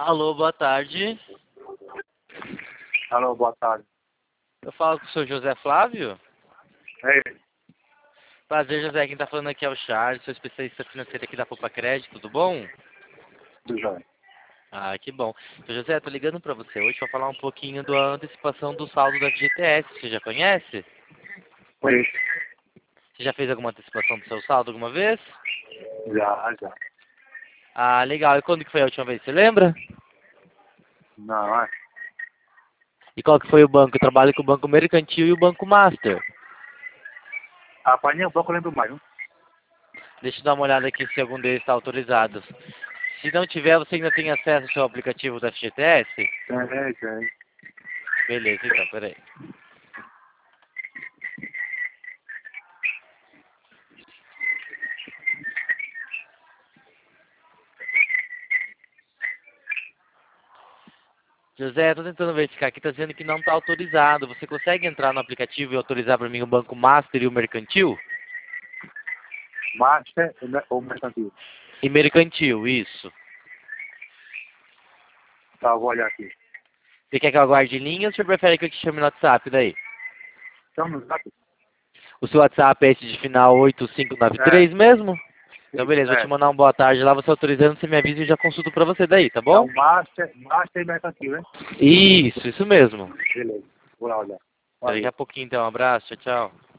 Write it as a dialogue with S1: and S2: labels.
S1: Alô, boa tarde.
S2: Alô, boa tarde.
S1: Eu falo com o senhor José Flávio.
S2: Ei,
S1: Prazer, José. Quem tá falando aqui é o Charles, sou especialista financeiro aqui da Poupa Crédito, tudo bom?
S2: tudo jóia.
S1: Ah, que bom. Seu José, tô ligando pra você hoje pra falar um pouquinho da antecipação do saldo da FGTS. Você já conhece?
S2: Conheço.
S1: Você já fez alguma antecipação do seu saldo alguma vez?
S2: Já.
S1: Ah, legal. E quando que foi a última vez? Você lembra?
S2: Não,
S1: E qual que foi o banco? Eu trabalho com o Banco Mercantil e o Banco Master.
S2: rapaz, nem o banco eu lembro mais, não?
S1: Deixa eu dar uma olhada aqui se algum deles está autorizado. Se não tiver, você ainda tem acesso ao seu aplicativo da FGTS?
S2: Tem.
S1: Beleza, então, peraí. José, tô tentando verificar aqui, tá dizendo que não está autorizado. Você consegue entrar no aplicativo e autorizar para mim o Banco Master e o Mercantil?
S2: Master ou mercantil?
S1: E Mercantil, isso.
S2: Tá, eu vou olhar aqui.
S1: Você quer que eu aguarde em linha ou você prefere que eu te chame no WhatsApp daí?
S2: Então, no zap?
S1: O seu WhatsApp é esse de final 8593 mesmo? Então beleza, vou te mandar uma boa tarde lá, você autorizando, você me avisa e eu já consulto pra você daí, tá
S2: É
S1: bom?
S2: o Master e mercantil, né?
S1: Isso mesmo.
S2: Beleza, vou lá olhar.
S1: Até daqui
S2: Valeu.
S1: a pouquinho então, um abraço, tchau, tchau.